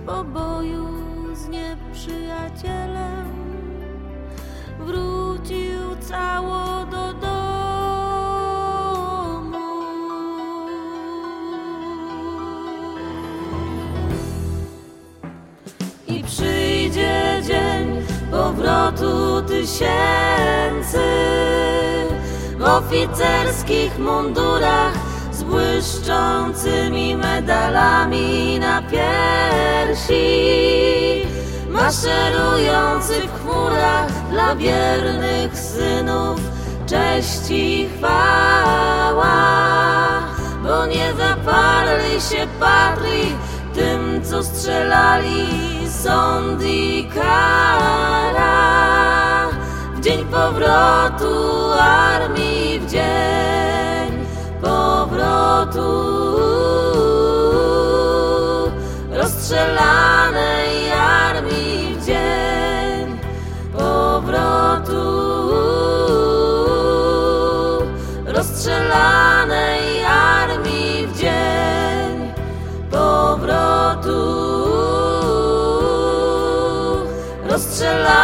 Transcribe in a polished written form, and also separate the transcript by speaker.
Speaker 1: po boju z nieprzyjacielem wrócił cało do domu. I przyjdzie dzień powrotu tysięcy w oficerskich mundurach z błyszczącymi medalami na piersi, maszerujący w chmurach dla wiernych synów cześć i chwała, bo nie zaparli się patrii tym, co strzelali sąd i kara. W dzień powrotu armii, w dzień powrotu rozstrzelanej armii, w dzień powrotu rozstrzelanej armii, w dzień powrotu rozstrzelanej